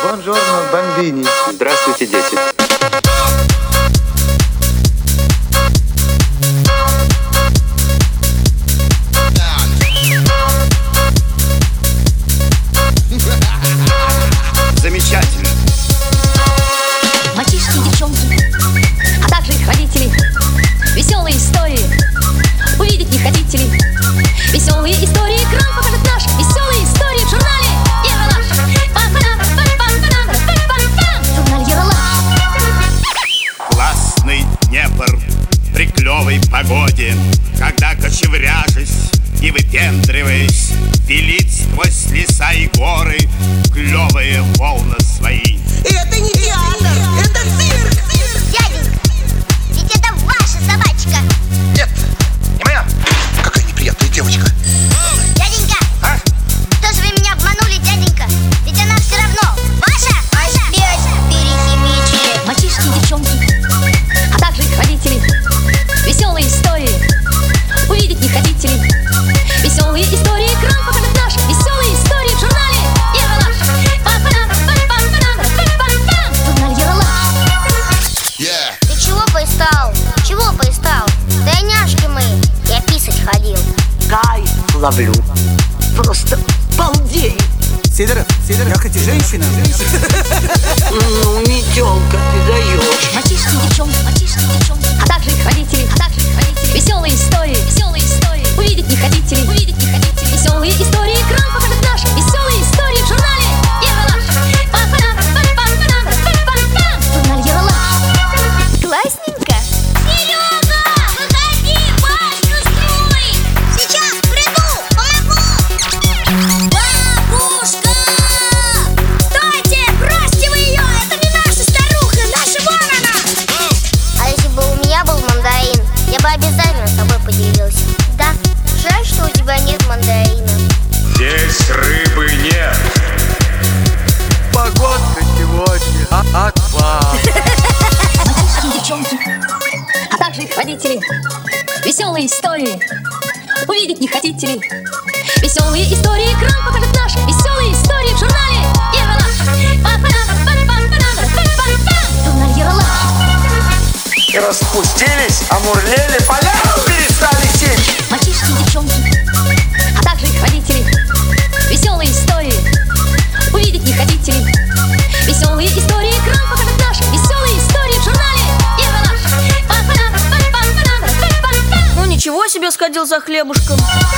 Buongiorno, bambini. Здравствуйте, дети. Замечательно. Мальчишки и девчонки, а также их родители. Веселые истории увидеть не хотите ли? Веселые истории экран покажет наш. Веселые истории в журнале Ералаш. Журнал Ералаш. Классный Днепр при клевой погоде, когда, кочевряжась и выпендриваясь, велит сквозь леса и горы клевые волны свои. И это не театр, это цирк! Дяденька, ведь это ваша собачка. Нет, не моя. Какая неприятная девочка. Дяденька, что же вы меня обманули, дяденька? Ведь она все равно ваша. Опять перехимичили. Мальчишки и девчонки, а также их родители. Веселые истории увидеть не хотите ли? Веселые истории экран покажет наш. Веселые истории в журнале Ералаш. Журнал Ералаш. Ты чего пристал? Чего пристал? Да няшки мы. Я писать ходил. Кайф ловлю. Просто балдею. Сидоров, как эти женщины? Ну, метелка, ты даешь. Мальчишки и девчонки, а также их родители. Веселые истории увидеть не хотите ли? Веселые истории экран покажет наш. Веселые истории в журнале Ералаш. Журнал Ералаш. Классненько. Серега, выходи, Пашка строит. Сейчас приду, помогу. Бабушка! Стойте, бросьте вы ее, это не наша старуха, наша вон она. А если бы у меня был мандарин, я бы обязательно с тобой поделился. Да, жаль, что у тебя нет мандарина. Здесь рыбы нет. Погодка сегодня отвал. Мальчишки и девчонки, а также их родители. Веселые истории увидеть не хотите ли? Веселые истории экран покажет наш. Веселые истории в журнале Ералаш. Журнал Ералаш. Распустились, омурлели, поля перестали сечь. Мальчишки и девчонки, а также их родители. Веселые истории увидеть не хотите ли? Веселые истории экран покажет наш. Веселые истории в журнале Ералаш. Ну ничего себе сходил за хлебушком.